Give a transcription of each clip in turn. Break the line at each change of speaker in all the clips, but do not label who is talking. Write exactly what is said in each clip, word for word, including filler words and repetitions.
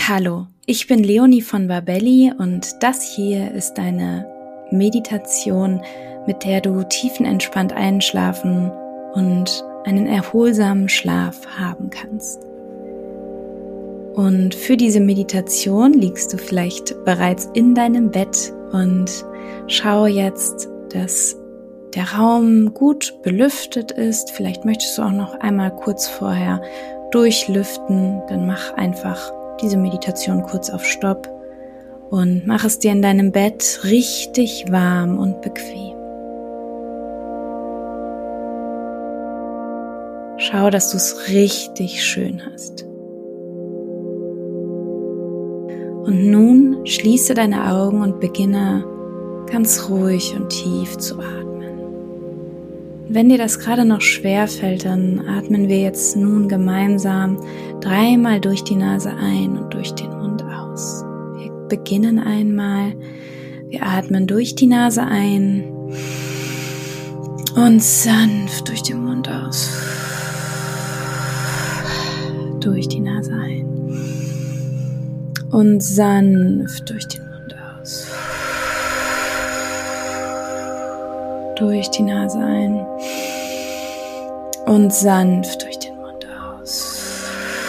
Hallo, ich bin Leonie von Babelli und das hier ist eine Meditation, mit der du tiefenentspannt einschlafen und einen erholsamen Schlaf haben kannst. Und für diese Meditation liegst du vielleicht bereits in deinem Bett und schau jetzt, dass der Raum gut belüftet ist. Vielleicht möchtest du auch noch einmal kurz vorher durchlüften, dann mach einfach diese Meditation kurz auf Stopp und mach es dir in deinem Bett richtig warm und bequem. Schau, dass du es richtig schön hast. Und nun schließe deine Augen und beginne ganz ruhig und tief zu atmen. Wenn dir das gerade noch schwer fällt, dann atmen wir jetzt nun gemeinsam dreimal durch die Nase ein und durch den Mund aus. Wir beginnen einmal. Wir atmen durch die Nase ein und sanft durch den Mund aus. Durch die Nase ein und sanft durch den Mund aus. Durch die Nase ein und sanft durch den Mund aus.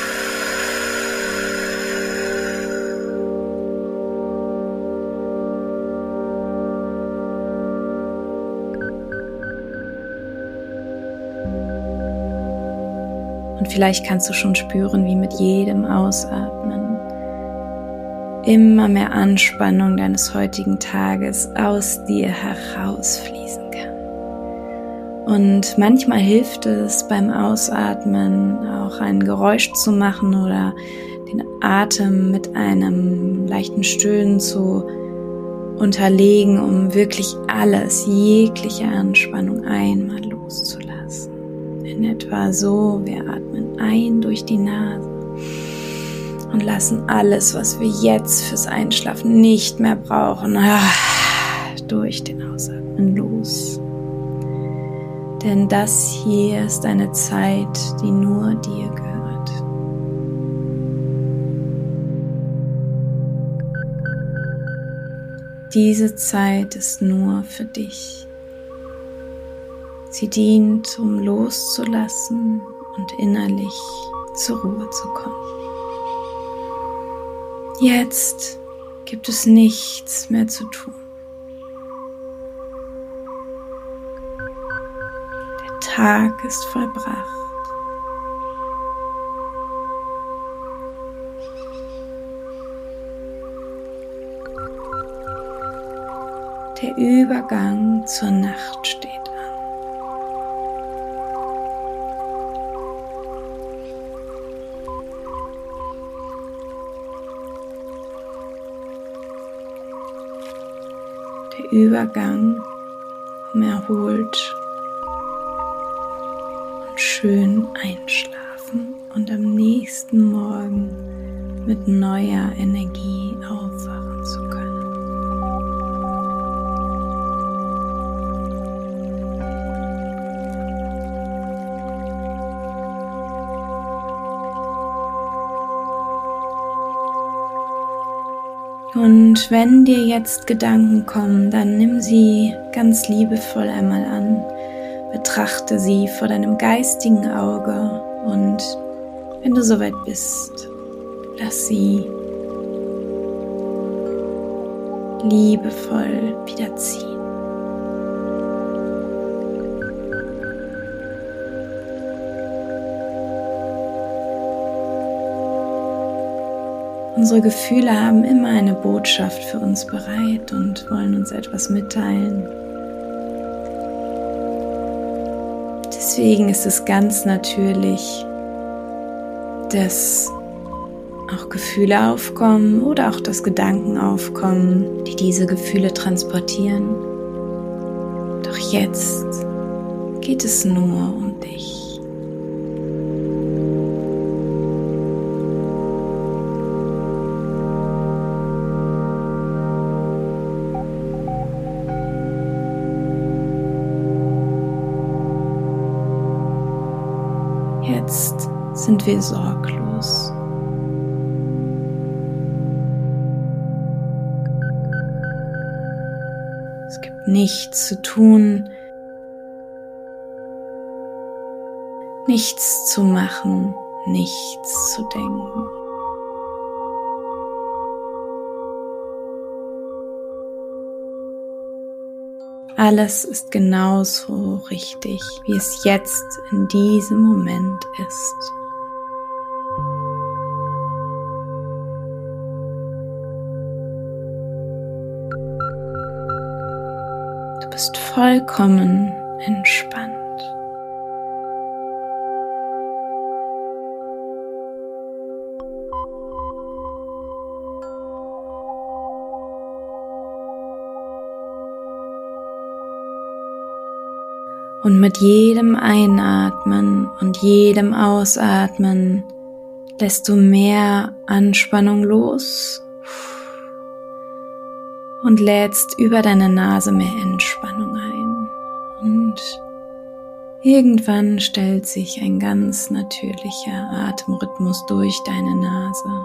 Und vielleicht kannst du schon spüren, wie mit jedem Ausatmen immer mehr Anspannung deines heutigen Tages aus dir herausfließen kann. Und manchmal hilft es beim Ausatmen auch ein Geräusch zu machen oder den Atem mit einem leichten Stöhnen zu unterlegen, um wirklich alles, jegliche Anspannung einmal loszulassen. In etwa so, wir atmen ein durch die Nase und lassen alles, was wir jetzt fürs Einschlafen nicht mehr brauchen, durch den Ausatmen los. Denn das hier ist eine Zeit, die nur dir gehört. Diese Zeit ist nur für dich. Sie dient, um loszulassen und innerlich zur Ruhe zu kommen. Jetzt gibt es nichts mehr zu tun. Der Tag ist vollbracht. Der Übergang zur Nacht steht an. Der Übergang, um erholt und schön einschlafen und am nächsten Morgen mit neuer Energie aufwachen zu können. Und wenn dir jetzt Gedanken kommen, dann nimm sie ganz liebevoll einmal an, betrachte sie vor deinem geistigen Auge und wenn du soweit bist, lass sie liebevoll wieder ziehen. Unsere Gefühle haben immer eine Botschaft für uns bereit und wollen uns etwas mitteilen. Deswegen ist es ganz natürlich, dass auch Gefühle aufkommen oder auch dass Gedanken aufkommen, die diese Gefühle transportieren. Doch jetzt geht es nur um dich. Jetzt sind wir sorglos. nichts zu tun, nichts zu machen, nichts zu denken. Alles ist genauso richtig, wie es jetzt in diesem Moment ist. Du bist vollkommen entspannt. Und mit jedem Einatmen und jedem Ausatmen lässt du mehr Anspannung los und lädst über deine Nase mehr Entspannung ein. Und irgendwann stellt sich ein ganz natürlicher Atemrhythmus durch deine Nase ein.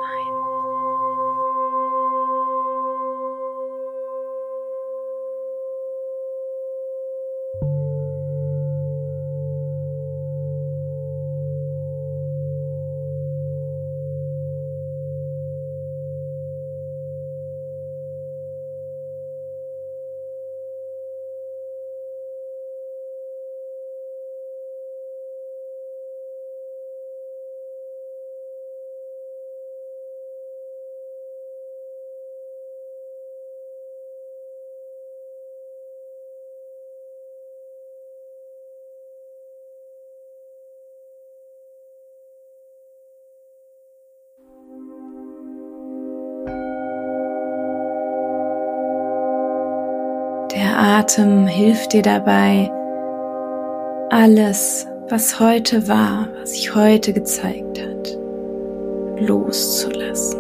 Der Atem hilft dir dabei, alles, was heute war, was sich heute gezeigt hat, loszulassen.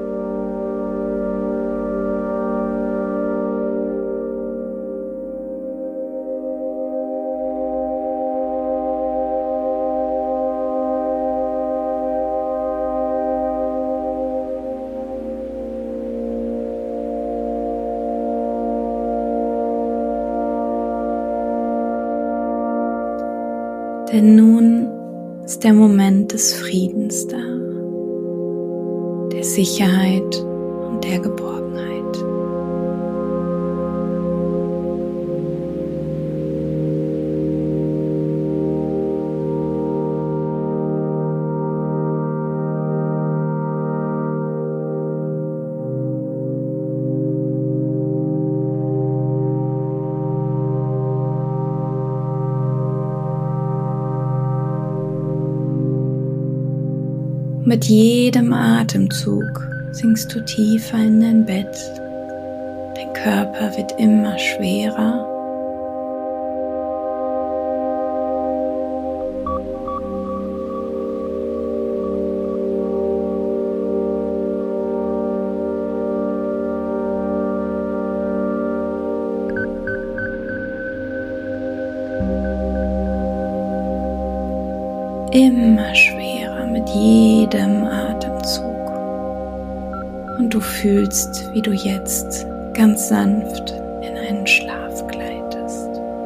Denn nun ist der Moment des Friedens da, der Sicherheit und der Geborgenheit. Mit jedem Atemzug sinkst du tiefer in dein Bett. Dein Körper wird immer schwerer. Immer schwerer mit jedem Atemzug. Und du fühlst, wie du jetzt ganz sanft in einen Schlaf gleitest.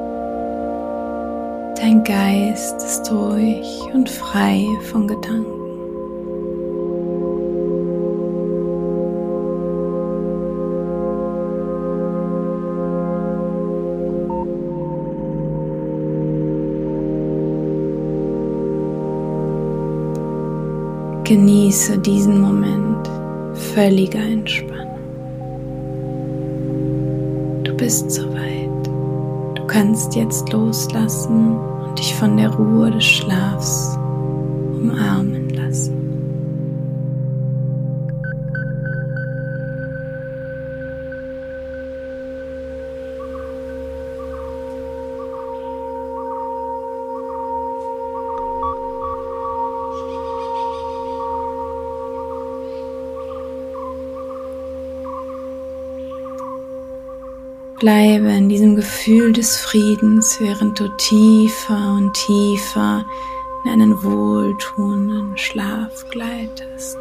Dein Geist ist ruhig und frei von Gedanken. Genieße diesen Moment völliger Entspannung. Du bist soweit. Du kannst jetzt loslassen und dich von der Ruhe des Schlafs umarmen lassen. Bleibe in diesem Gefühl des Friedens, während du tiefer und tiefer in einen wohltuenden Schlaf gleitest.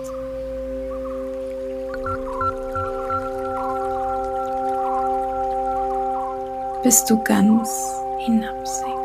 bis du ganz hinabsinkst.